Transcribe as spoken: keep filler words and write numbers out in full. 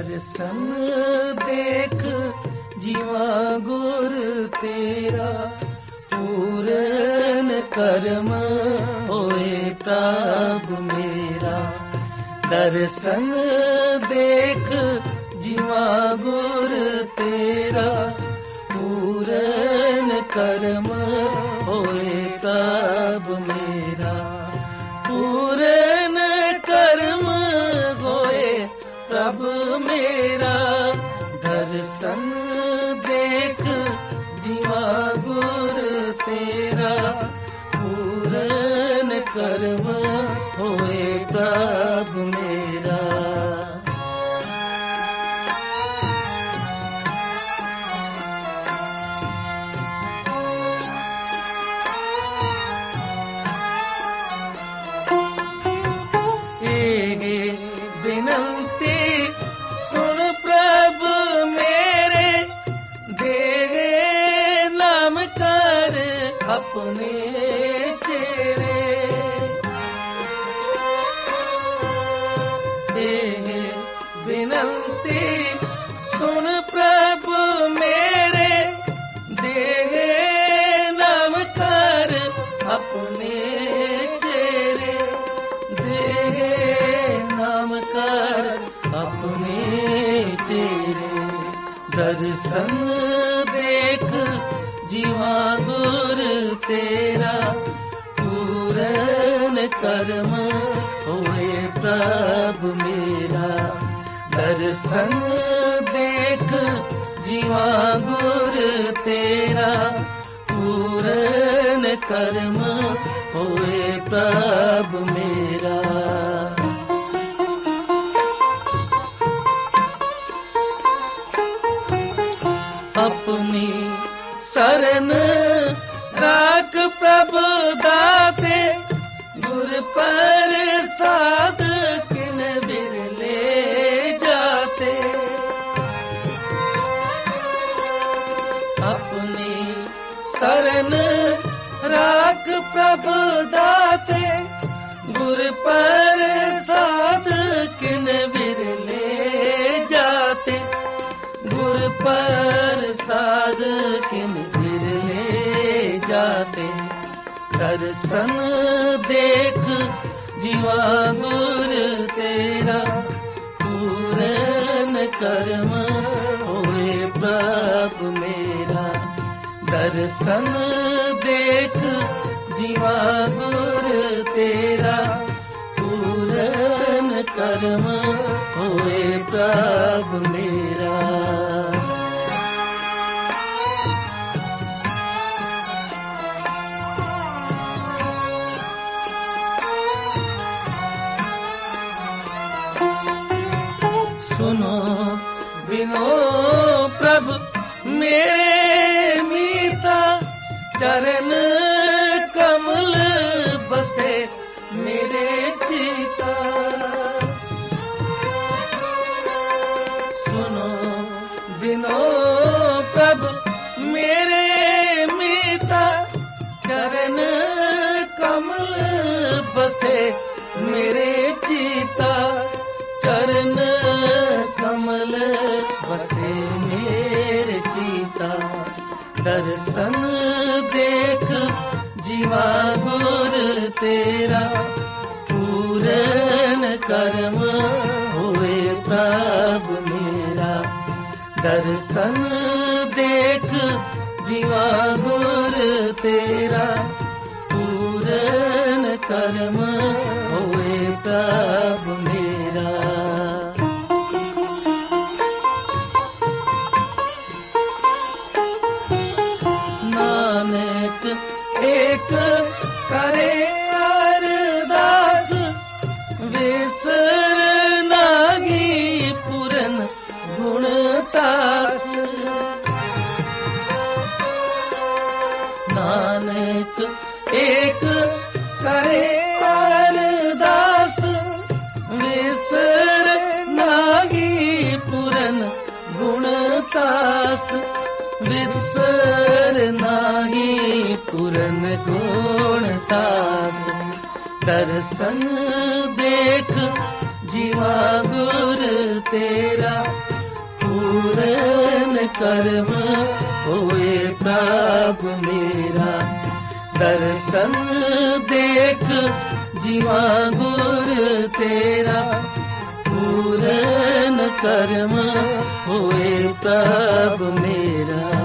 दर्शन देख जीवा गुर तेरा, पूरन कर्म होए प्रभु मेरा। दर्शन देख जीवा गुर तेरा, पूरन कर्म होए प्रभु मेरा। पूरन कर्म होए प्रभु मेरा। दर्शन देख जीवा गुर तेरा, पूरन कर्म होए प्रभु मेरा। अपने चेहरे दे विनंती सुन प्रभु मेरे, दे नाम कर अपने चेहरे, दे नाम कर अपने चेहरे। दर्शन देख जीवा गुर तेरा, पूरन कर्म होए प्रभु मेरा। दर्शन देख जीवा गुर तेरा, पूरन कर्म होए प्रभु मेरा। अपनी शरण राख प्रभु दाते, गुर प्रसाद किन बिरले जाते। अपनी शरण राख प्रभु दाते, गुर प्रसाद किन बिरले जाते। गुर प्रसाद किन बिरले जाते। दर्शन देख जीवा गुर तेरा, पूरन कर्म होए प्रभु मेरा। दर्शन देख जीवा गुर तेरा, पूरन कर्म होए प्रभु मेरा। सुनो बिनो प्रभु मेरे मीता, चरण कमल बसे मेरे चिता। सुनो बिनो प्रभु मेरे मीता, चरण कमल बसे मेरे चिता। चरण कमल बसे मेरे चिता। दर्शन देख जीवा गुर तेरा, पूरन कर्म होए प्रभु मेरा। दर्शन देख जीवा गुर तेरा, पूरन कर्म होए प्रभु मेरा। नानक एक करे अरदास, विसर नागी पूरन गुणतास। नानक एक करे अरदास, विसर नागी पूरन गुणतास। विसर नागी पूरन गुणतास। दर्शन देख जीवा गुर तेरा, पूरन कर्म होए प्रभु मेरा। दर्शन देख जीवा गुर तेरा, पूरन कर्म होए प्रभु मेरा।